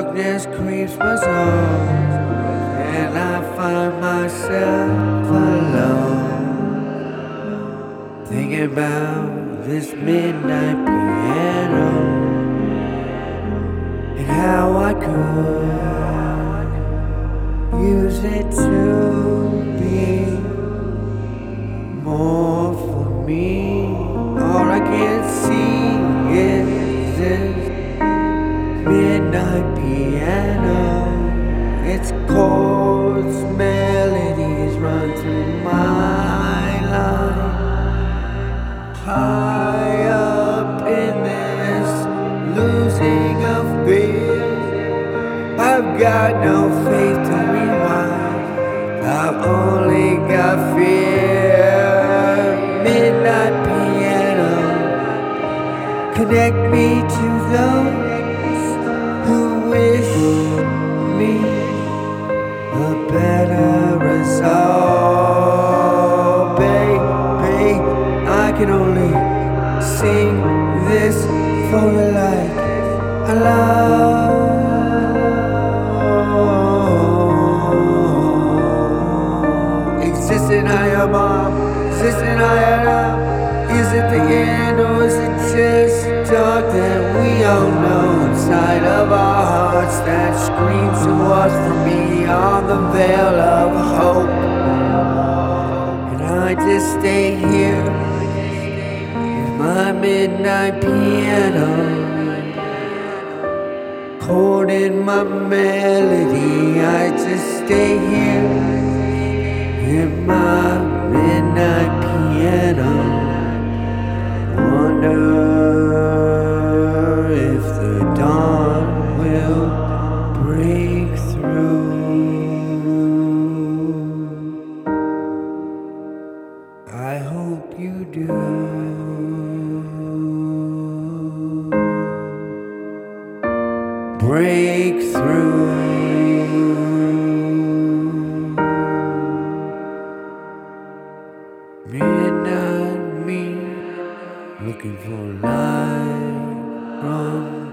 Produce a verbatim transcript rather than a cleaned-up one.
darkness creeps my soul, and I find myself alone, thinking about this midnight piano and how I could use it to be more for me. All I can see is this midnight piano. Its chords, melodies run through my life. High up in this losing of faith, I've got no faith to rewind. I've only got fear. Midnight piano, connect me to those who wish me a better result. Baby, I can only sing this for the light I love. Existing I am up, existing I am. Is it the end or is it just dark that we all know inside of our hearts that screams to us from beyond the veil of hope? And I just stay here with my midnight piano, chording my melody. I just stay here in my midnight piano. Wonder if the dawn will break through. I hope you do. Break through. Midnight me, looking for light from